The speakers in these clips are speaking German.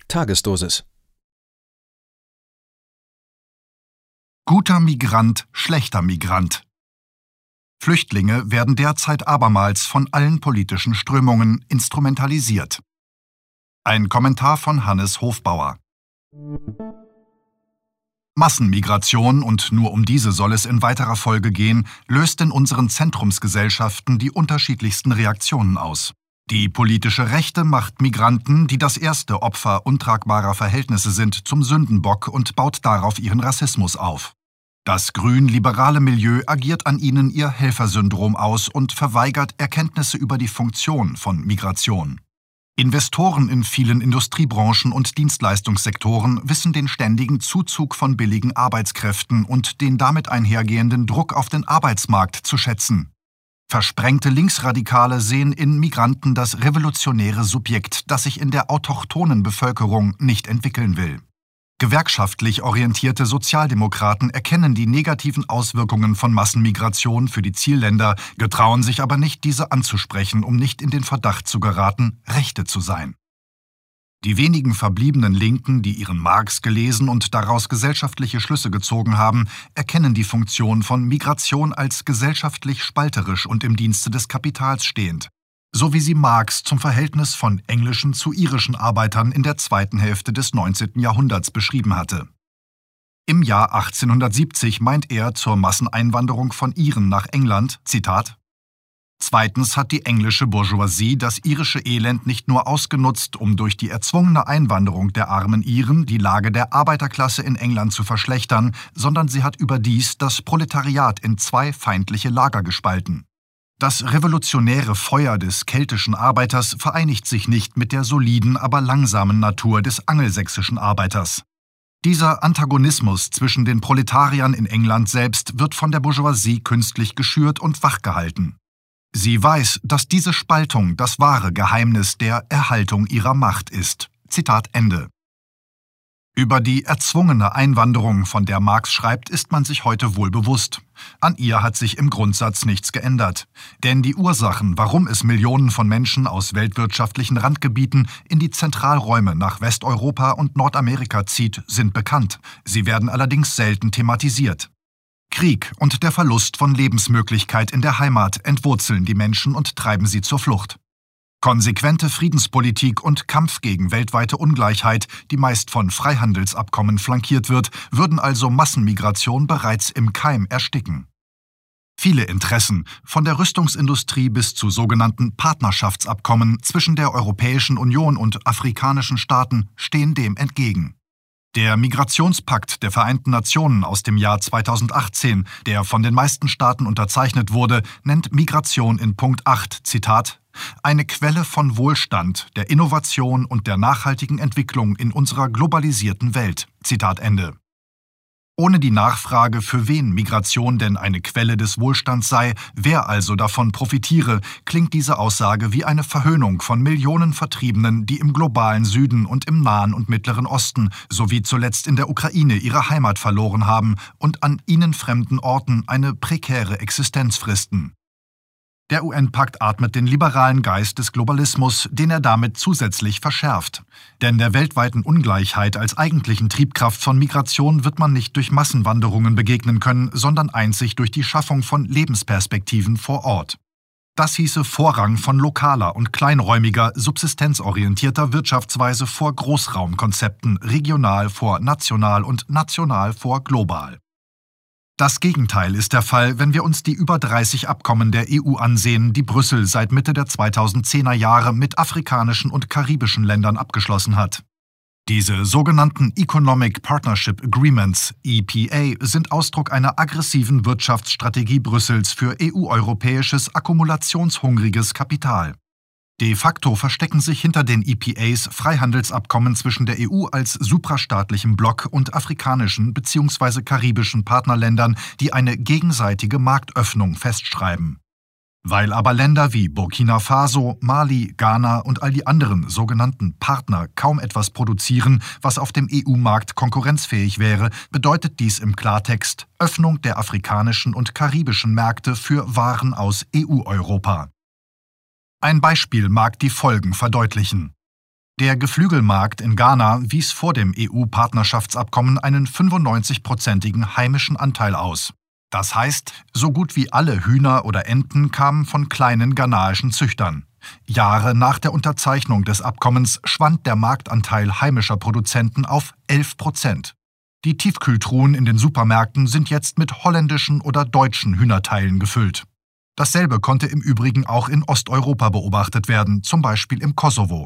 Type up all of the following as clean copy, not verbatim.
Tagesdosis. Guter Migrant, schlechter Migrant. Flüchtlinge werden derzeit abermals von allen politischen Strömungen instrumentalisiert. Ein Kommentar von Hannes Hofbauer. Massenmigration, und nur um diese soll es in weiterer Folge gehen, löst in unseren Zentrumsgesellschaften die unterschiedlichsten Reaktionen aus. Die politische Rechte macht Migranten, die das erste Opfer untragbarer Verhältnisse sind, zum Sündenbock und baut darauf ihren Rassismus auf. Das grün-liberale Milieu agiert an ihnen ihr Helfersyndrom aus und verweigert Erkenntnisse über die Funktion von Migration. Investoren in vielen Industriebranchen und Dienstleistungssektoren wissen den ständigen Zuzug von billigen Arbeitskräften und den damit einhergehenden Druck auf den Arbeitsmarkt zu schätzen. Versprengte Linksradikale sehen in Migranten das revolutionäre Subjekt, das sich in der autochthonen Bevölkerung nicht entwickeln will. Gewerkschaftlich orientierte Sozialdemokraten erkennen die negativen Auswirkungen von Massenmigration für die Zielländer, getrauen sich aber nicht, diese anzusprechen, um nicht in den Verdacht zu geraten, Rechte zu sein. Die wenigen verbliebenen Linken, die ihren Marx gelesen und daraus gesellschaftliche Schlüsse gezogen haben, erkennen die Funktion von Migration als gesellschaftlich spalterisch und im Dienste des Kapitals stehend, so wie sie Marx zum Verhältnis von englischen zu irischen Arbeitern in der zweiten Hälfte des 19. Jahrhunderts beschrieben hatte. Im Jahr 1870 meint er zur Masseneinwanderung von Iren nach England, Zitat: Zweitens hat die englische Bourgeoisie das irische Elend nicht nur ausgenutzt, um durch die erzwungene Einwanderung der armen Iren die Lage der Arbeiterklasse in England zu verschlechtern, sondern sie hat überdies das Proletariat in zwei feindliche Lager gespalten. Das revolutionäre Feuer des keltischen Arbeiters vereinigt sich nicht mit der soliden, aber langsamen Natur des angelsächsischen Arbeiters. Dieser Antagonismus zwischen den Proletariern in England selbst wird von der Bourgeoisie künstlich geschürt und wachgehalten. Sie weiß, dass diese Spaltung das wahre Geheimnis der Erhaltung ihrer Macht ist. Zitat Ende. Über die erzwungene Einwanderung, von der Marx schreibt, ist man sich heute wohl bewusst. An ihr hat sich im Grundsatz nichts geändert. Denn die Ursachen, warum es Millionen von Menschen aus weltwirtschaftlichen Randgebieten in die Zentralräume nach Westeuropa und Nordamerika zieht, sind bekannt. Sie werden allerdings selten thematisiert. Krieg und der Verlust von Lebensmöglichkeit in der Heimat entwurzeln die Menschen und treiben sie zur Flucht. Konsequente Friedenspolitik und Kampf gegen weltweite Ungleichheit, die meist von Freihandelsabkommen flankiert wird, würden also Massenmigration bereits im Keim ersticken. Viele Interessen, von der Rüstungsindustrie bis zu sogenannten Partnerschaftsabkommen zwischen der Europäischen Union und afrikanischen Staaten, stehen dem entgegen. Der Migrationspakt der Vereinten Nationen aus dem Jahr 2018, der von den meisten Staaten unterzeichnet wurde, nennt Migration in Punkt 8, Zitat, eine Quelle von Wohlstand, der Innovation und der nachhaltigen Entwicklung in unserer globalisierten Welt. Zitat Ende. Ohne die Nachfrage, für wen Migration denn eine Quelle des Wohlstands sei, wer also davon profitiere, klingt diese Aussage wie eine Verhöhnung von Millionen Vertriebenen, die im globalen Süden und im Nahen und Mittleren Osten sowie zuletzt in der Ukraine ihre Heimat verloren haben und an ihnen fremden Orten eine prekäre Existenz fristen. Der UN-Pakt atmet den liberalen Geist des Globalismus, den er damit zusätzlich verschärft. Denn der weltweiten Ungleichheit als eigentlichen Triebkraft von Migration wird man nicht durch Massenwanderungen begegnen können, sondern einzig durch die Schaffung von Lebensperspektiven vor Ort. Das hieße Vorrang von lokaler und kleinräumiger, subsistenzorientierter Wirtschaftsweise vor Großraumkonzepten, regional vor national und national vor global. Das Gegenteil ist der Fall, wenn wir uns die über 30 Abkommen der EU ansehen, die Brüssel seit Mitte der 2010er Jahre mit afrikanischen und karibischen Ländern abgeschlossen hat. Diese sogenannten Economic Partnership Agreements, EPA, sind Ausdruck einer aggressiven Wirtschaftsstrategie Brüssels für EU-europäisches akkumulationshungriges Kapital. De facto verstecken sich hinter den EPAs Freihandelsabkommen zwischen der EU als suprastaatlichem Block und afrikanischen bzw. karibischen Partnerländern, die eine gegenseitige Marktöffnung festschreiben. Weil aber Länder wie Burkina Faso, Mali, Ghana und all die anderen sogenannten Partner kaum etwas produzieren, was auf dem EU-Markt konkurrenzfähig wäre, bedeutet dies im Klartext Öffnung der afrikanischen und karibischen Märkte für Waren aus EU-Europa. Ein Beispiel mag die Folgen verdeutlichen. Der Geflügelmarkt in Ghana wies vor dem EU-Partnerschaftsabkommen einen 95-prozentigen heimischen Anteil aus. Das heißt, so gut wie alle Hühner oder Enten kamen von kleinen ghanaischen Züchtern. Jahre nach der Unterzeichnung des Abkommens schwand der Marktanteil heimischer Produzenten auf 11%. Die Tiefkühltruhen in den Supermärkten sind jetzt mit holländischen oder deutschen Hühnerteilen gefüllt. Dasselbe konnte im Übrigen auch in Osteuropa beobachtet werden, zum Beispiel im Kosovo.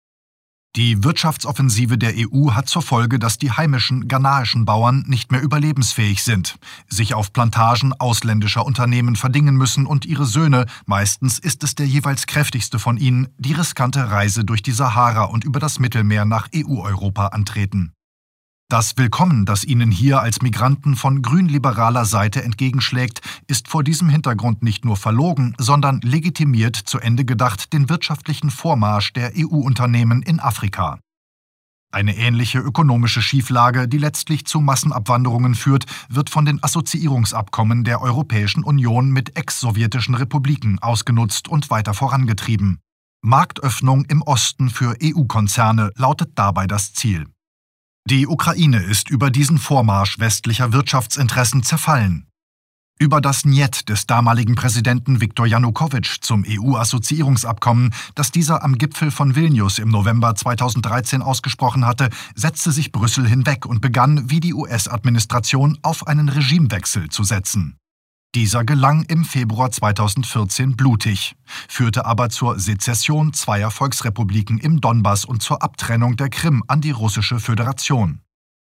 Die Wirtschaftsoffensive der EU hat zur Folge, dass die heimischen ghanaischen Bauern nicht mehr überlebensfähig sind, sich auf Plantagen ausländischer Unternehmen verdingen müssen und ihre Söhne, meistens ist es der jeweils kräftigste von ihnen, die riskante Reise durch die Sahara und über das Mittelmeer nach EU-Europa antreten. Das Willkommen, das ihnen hier als Migranten von grünliberaler Seite entgegenschlägt, ist vor diesem Hintergrund nicht nur verlogen, sondern legitimiert zu Ende gedacht den wirtschaftlichen Vormarsch der EU-Unternehmen in Afrika. Eine ähnliche ökonomische Schieflage, die letztlich zu Massenabwanderungen führt, wird von den Assoziierungsabkommen der Europäischen Union mit ex-sowjetischen Republiken ausgenutzt und weiter vorangetrieben. Marktöffnung im Osten für EU-Konzerne lautet dabei das Ziel. Die Ukraine ist über diesen Vormarsch westlicher Wirtschaftsinteressen zerfallen. Über das Njet des damaligen Präsidenten Viktor Janukowitsch zum EU-Assoziierungsabkommen, das dieser am Gipfel von Vilnius im November 2013 ausgesprochen hatte, setzte sich Brüssel hinweg und begann, wie die US-Administration, auf einen Regimewechsel zu setzen. Dieser gelang im Februar 2014 blutig, führte aber zur Sezession zweier Volksrepubliken im Donbass und zur Abtrennung der Krim an die Russische Föderation.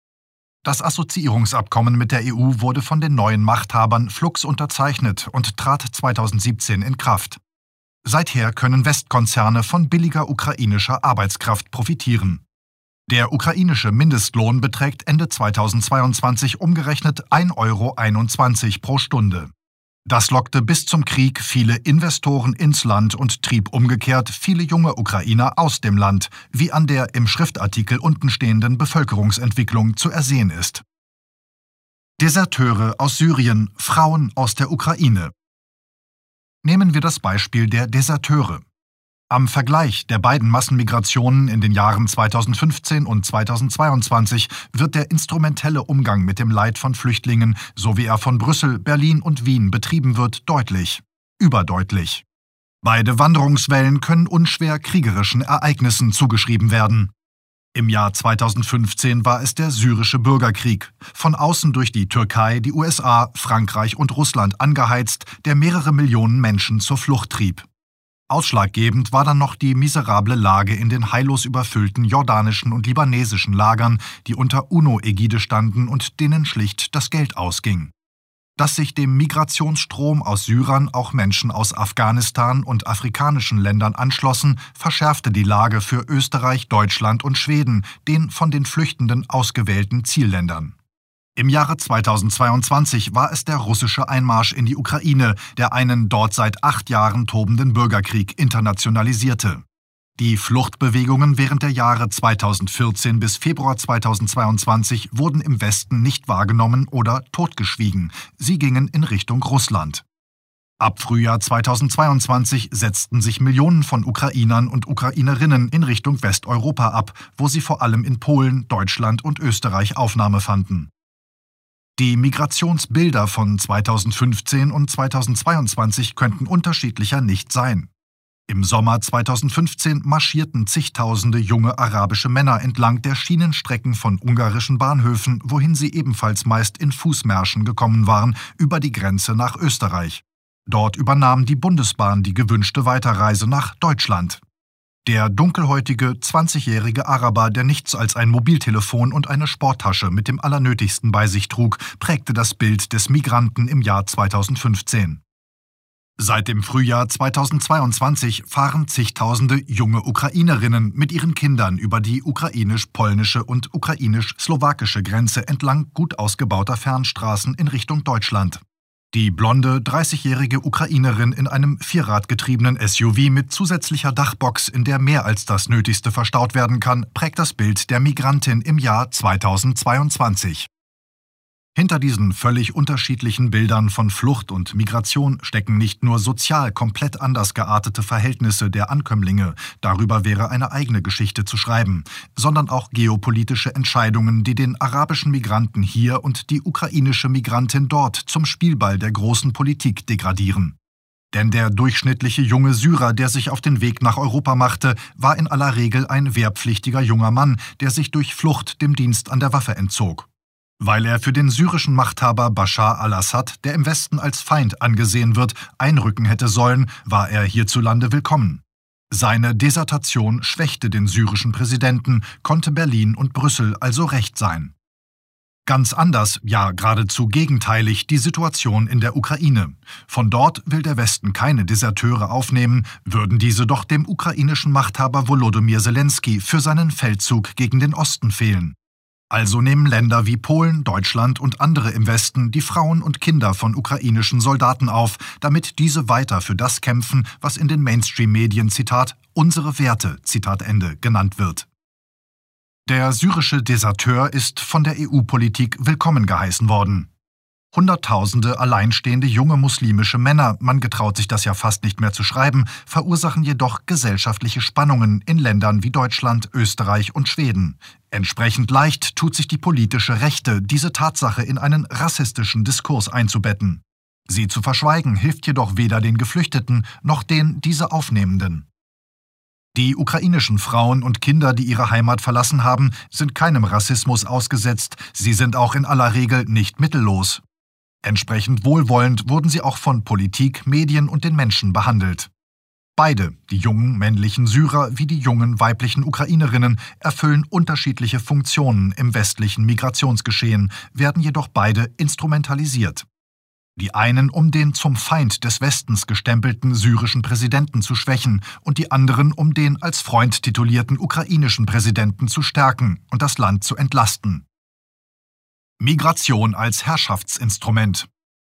Das Assoziierungsabkommen mit der EU wurde von den neuen Machthabern flugs unterzeichnet und trat 2017 in Kraft. Seither können Westkonzerne von billiger ukrainischer Arbeitskraft profitieren. Der ukrainische Mindestlohn beträgt Ende 2022 umgerechnet 1,21 € pro Stunde. Das lockte bis zum Krieg viele Investoren ins Land und trieb umgekehrt viele junge Ukrainer aus dem Land, wie an der im Schriftartikel untenstehenden Bevölkerungsentwicklung zu ersehen ist. Deserteure aus Syrien, Frauen aus der Ukraine. Nehmen wir das Beispiel der Deserteure. Am Vergleich der beiden Massenmigrationen in den Jahren 2015 und 2022 wird der instrumentelle Umgang mit dem Leid von Flüchtlingen, so wie er von Brüssel, Berlin und Wien betrieben wird, deutlich, überdeutlich. Beide Wanderungswellen können unschwer kriegerischen Ereignissen zugeschrieben werden. Im Jahr 2015 war es der syrische Bürgerkrieg, von außen durch die Türkei, die USA, Frankreich und Russland angeheizt, der mehrere Millionen Menschen zur Flucht trieb. Ausschlaggebend war dann noch die miserable Lage in den heillos überfüllten jordanischen und libanesischen Lagern, die unter UNO-Ägide standen und denen schlicht das Geld ausging. Dass sich dem Migrationsstrom aus Syrern auch Menschen aus Afghanistan und afrikanischen Ländern anschlossen, verschärfte die Lage für Österreich, Deutschland und Schweden, den von den Flüchtenden ausgewählten Zielländern. Im Jahre 2022 war es der russische Einmarsch in die Ukraine, der einen dort seit 8 Jahren tobenden Bürgerkrieg internationalisierte. Die Fluchtbewegungen während der Jahre 2014 bis Februar 2022 wurden im Westen nicht wahrgenommen oder totgeschwiegen. Sie gingen in Richtung Russland. Ab Frühjahr 2022 setzten sich Millionen von Ukrainern und Ukrainerinnen in Richtung Westeuropa ab, wo sie vor allem in Polen, Deutschland und Österreich Aufnahme fanden. Die Migrationsbilder von 2015 und 2022 könnten unterschiedlicher nicht sein. Im Sommer 2015 marschierten zigtausende junge arabische Männer entlang der Schienenstrecken von ungarischen Bahnhöfen, wohin sie ebenfalls meist in Fußmärschen gekommen waren, über die Grenze nach Österreich. Dort übernahm die Bundesbahn die gewünschte Weiterreise nach Deutschland. Der dunkelhäutige, 20-jährige Araber, der nichts als ein Mobiltelefon und eine Sporttasche mit dem Allernötigsten bei sich trug, prägte das Bild des Migranten im Jahr 2015. Seit dem Frühjahr 2022 fahren zigtausende junge Ukrainerinnen mit ihren Kindern über die ukrainisch-polnische und ukrainisch-slowakische Grenze entlang gut ausgebauter Fernstraßen in Richtung Deutschland. Die blonde, 30-jährige Ukrainerin in einem vierradgetriebenen SUV mit zusätzlicher Dachbox, in der mehr als das Nötigste verstaut werden kann, prägt das Bild der Migrantin im Jahr 2022. Hinter diesen völlig unterschiedlichen Bildern von Flucht und Migration stecken nicht nur sozial komplett anders geartete Verhältnisse der Ankömmlinge, darüber wäre eine eigene Geschichte zu schreiben, sondern auch geopolitische Entscheidungen, die den arabischen Migranten hier und die ukrainische Migrantin dort zum Spielball der großen Politik degradieren. Denn der durchschnittliche junge Syrer, der sich auf den Weg nach Europa machte, war in aller Regel ein wehrpflichtiger junger Mann, der sich durch Flucht dem Dienst an der Waffe entzog. Weil er für den syrischen Machthaber Bashar al-Assad, der im Westen als Feind angesehen wird, einrücken hätte sollen, war er hierzulande willkommen. Seine Desertation schwächte den syrischen Präsidenten, konnte Berlin und Brüssel also recht sein. Ganz anders, ja geradezu gegenteilig, die Situation in der Ukraine. Von dort will der Westen keine Deserteure aufnehmen, würden diese doch dem ukrainischen Machthaber Volodymyr Zelensky für seinen Feldzug gegen den Osten fehlen. Also nehmen Länder wie Polen, Deutschland und andere im Westen die Frauen und Kinder von ukrainischen Soldaten auf, damit diese weiter für das kämpfen, was in den Mainstream-Medien, Zitat, unsere Werte, Zitat Ende, genannt wird. Der syrische Deserteur ist von der EU-Politik willkommen geheißen worden. Hunderttausende alleinstehende junge muslimische Männer, man getraut sich das ja fast nicht mehr zu schreiben, verursachen jedoch gesellschaftliche Spannungen in Ländern wie Deutschland, Österreich und Schweden. Entsprechend leicht tut sich die politische Rechte, diese Tatsache in einen rassistischen Diskurs einzubetten. Sie zu verschweigen hilft jedoch weder den Geflüchteten noch den diese Aufnehmenden. Die ukrainischen Frauen und Kinder, die ihre Heimat verlassen haben, sind keinem Rassismus ausgesetzt, sie sind auch in aller Regel nicht mittellos. Entsprechend wohlwollend wurden sie auch von Politik, Medien und den Menschen behandelt. Beide, die jungen männlichen Syrer wie die jungen weiblichen Ukrainerinnen, erfüllen unterschiedliche Funktionen im westlichen Migrationsgeschehen, werden jedoch beide instrumentalisiert. Die einen, um den zum Feind des Westens gestempelten syrischen Präsidenten zu schwächen und die anderen, um den als Freund titulierten ukrainischen Präsidenten zu stärken und das Land zu entlasten. Migration als Herrschaftsinstrument.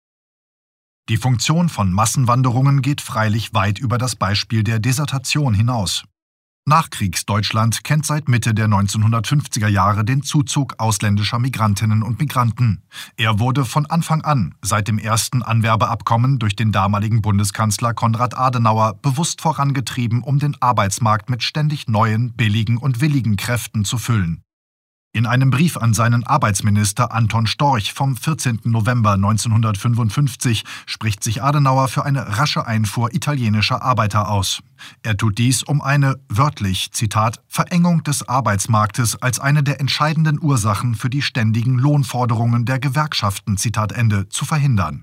Die Funktion von Massenwanderungen geht freilich weit über das Beispiel der Desertation hinaus. Nachkriegsdeutschland kennt seit Mitte der 1950er Jahre den Zuzug ausländischer Migrantinnen und Migranten. Er wurde von Anfang an, seit dem ersten Anwerbeabkommen durch den damaligen Bundeskanzler Konrad Adenauer, bewusst vorangetrieben, um den Arbeitsmarkt mit ständig neuen, billigen und willigen Kräften zu füllen. In einem Brief an seinen Arbeitsminister Anton Storch vom 14. November 1955 spricht sich Adenauer für eine rasche Einfuhr italienischer Arbeiter aus. Er tut dies, um eine, wörtlich, Zitat, Verengung des Arbeitsmarktes als eine der entscheidenden Ursachen für die ständigen Lohnforderungen der Gewerkschaften, Zitat Ende, zu verhindern.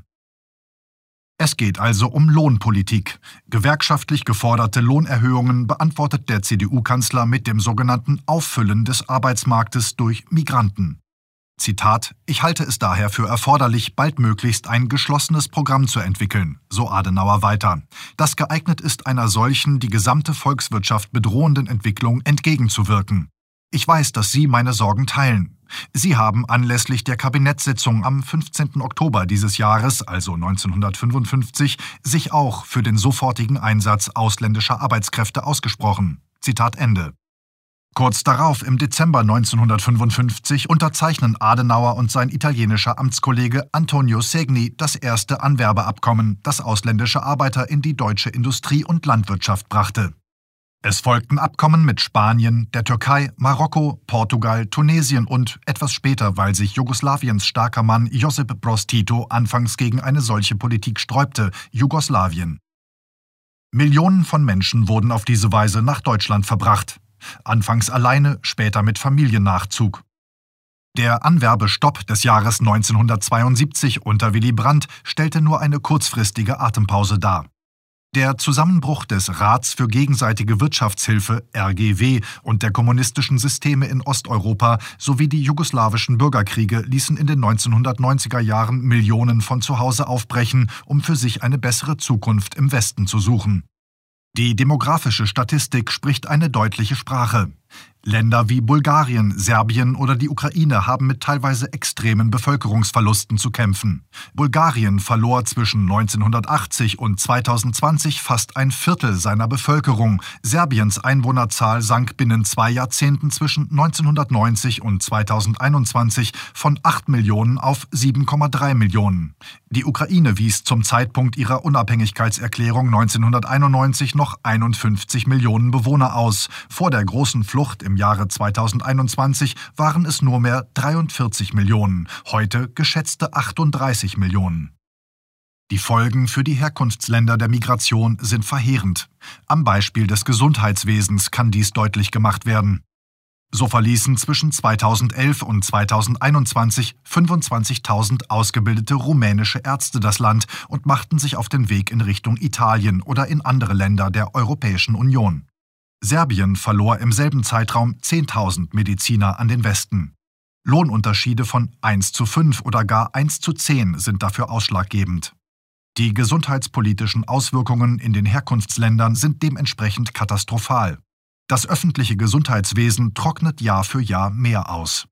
Es geht also um Lohnpolitik. Gewerkschaftlich geforderte Lohnerhöhungen beantwortet der CDU-Kanzler mit dem sogenannten Auffüllen des Arbeitsmarktes durch Migranten. Zitat: Ich halte es daher für erforderlich, baldmöglichst ein geschlossenes Programm zu entwickeln, so Adenauer weiter, das geeignet ist, einer solchen die gesamte Volkswirtschaft bedrohenden Entwicklung entgegenzuwirken. Ich weiß, dass Sie meine Sorgen teilen. Sie haben anlässlich der Kabinettssitzung am 15. Oktober dieses Jahres, also 1955, sich auch für den sofortigen Einsatz ausländischer Arbeitskräfte ausgesprochen. Zitat Ende. Kurz darauf, im Dezember 1955, unterzeichnen Adenauer und sein italienischer Amtskollege Antonio Segni das erste Anwerbeabkommen, das ausländische Arbeiter in die deutsche Industrie und Landwirtschaft brachte. Es folgten Abkommen mit Spanien, der Türkei, Marokko, Portugal, Tunesien und, etwas später, weil sich Jugoslawiens starker Mann Josip Broz Tito anfangs gegen eine solche Politik sträubte, Jugoslawien. Millionen von Menschen wurden auf diese Weise nach Deutschland verbracht. Anfangs alleine, später mit Familiennachzug. Der Anwerbestopp des Jahres 1972 unter Willy Brandt stellte nur eine kurzfristige Atempause dar. Der Zusammenbruch des Rats für gegenseitige Wirtschaftshilfe (RGW) und der kommunistischen Systeme in Osteuropa sowie die jugoslawischen Bürgerkriege ließen in den 1990er Jahren Millionen von zu Hause aufbrechen, um für sich eine bessere Zukunft im Westen zu suchen. Die demografische Statistik spricht eine deutliche Sprache. Länder wie Bulgarien, Serbien oder die Ukraine haben mit teilweise extremen Bevölkerungsverlusten zu kämpfen. Bulgarien verlor zwischen 1980 und 2020 fast ein Viertel seiner Bevölkerung. Serbiens Einwohnerzahl sank binnen 2 Jahrzehnten zwischen 1990 und 2021 von 8 Millionen auf 7,3 Millionen. Die Ukraine wies zum Zeitpunkt ihrer Unabhängigkeitserklärung 1991 noch 51 Millionen Bewohner aus. Vor der großen Flucht im Jahre 2021 waren es nur mehr 43 Millionen, heute geschätzte 38 Millionen. Die Folgen für die Herkunftsländer der Migration sind verheerend. Am Beispiel des Gesundheitswesens kann dies deutlich gemacht werden. So verließen zwischen 2011 und 2021 25.000 ausgebildete rumänische Ärzte das Land und machten sich auf den Weg in Richtung Italien oder in andere Länder der Europäischen Union. Serbien verlor im selben Zeitraum 10.000 Mediziner an den Westen. Lohnunterschiede von 1:5 oder gar 1:10 sind dafür ausschlaggebend. Die gesundheitspolitischen Auswirkungen in den Herkunftsländern sind dementsprechend katastrophal. Das öffentliche Gesundheitswesen trocknet Jahr für Jahr mehr aus.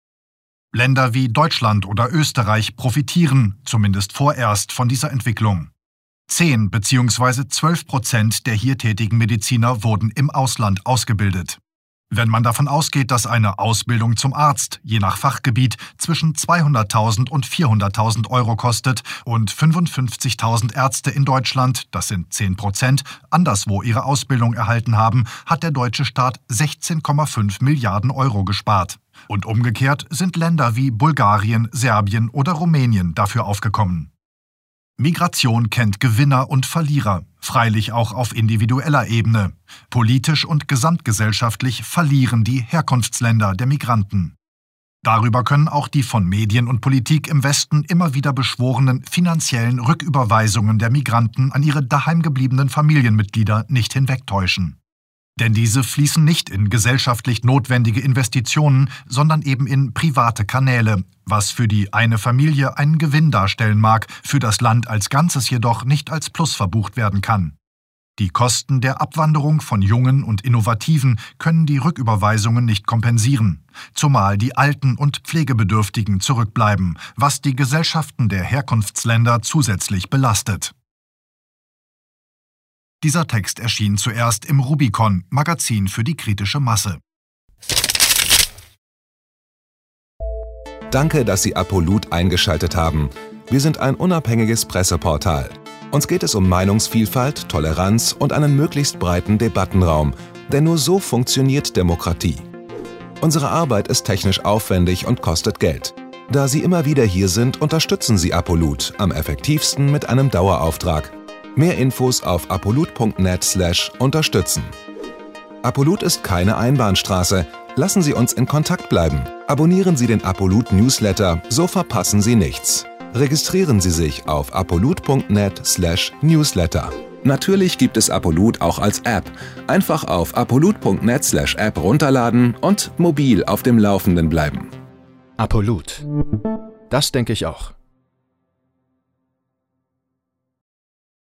Länder wie Deutschland oder Österreich profitieren, zumindest vorerst, von dieser Entwicklung. 10 bzw. 12% der hier tätigen Mediziner wurden im Ausland ausgebildet. Wenn man davon ausgeht, dass eine Ausbildung zum Arzt, je nach Fachgebiet, zwischen 200.000 und 400.000 Euro kostet und 55.000 Ärzte in Deutschland, das sind 10%, anderswo ihre Ausbildung erhalten haben, hat der deutsche Staat 16,5 Milliarden Euro gespart. Und umgekehrt sind Länder wie Bulgarien, Serbien oder Rumänien dafür aufgekommen. Migration kennt Gewinner und Verlierer, freilich auch auf individueller Ebene. Politisch und gesamtgesellschaftlich verlieren die Herkunftsländer der Migranten. Darüber können auch die von Medien und Politik im Westen immer wieder beschworenen finanziellen Rücküberweisungen der Migranten an ihre daheimgebliebenen Familienmitglieder nicht hinwegtäuschen. Denn diese fließen nicht in gesellschaftlich notwendige Investitionen, sondern eben in private Kanäle, was für die eine Familie einen Gewinn darstellen mag, für das Land als Ganzes jedoch nicht als Plus verbucht werden kann. Die Kosten der Abwanderung von Jungen und Innovativen können die Rücküberweisungen nicht kompensieren, zumal die Alten und Pflegebedürftigen zurückbleiben, was die Gesellschaften der Herkunftsländer zusätzlich belastet. Dieser Text erschien zuerst im Rubicon, Magazin für die kritische Masse. Danke, dass Sie Apolut eingeschaltet haben. Wir sind ein unabhängiges Presseportal. Uns geht es um Meinungsvielfalt, Toleranz und einen möglichst breiten Debattenraum, denn nur so funktioniert Demokratie. Unsere Arbeit ist technisch aufwendig und kostet Geld. Da Sie immer wieder hier sind, unterstützen Sie Apolut am effektivsten mit einem Dauerauftrag. Mehr Infos auf apolut.net/unterstützen. Apolut ist keine Einbahnstraße. Lassen Sie uns in Kontakt bleiben. Abonnieren Sie den Apolut Newsletter, so verpassen Sie nichts. Registrieren Sie sich auf apolut.net/newsletter. Natürlich gibt es Apolut auch als App. Einfach auf apolut.net/app runterladen und mobil auf dem Laufenden bleiben. Apolut. Das denke ich auch.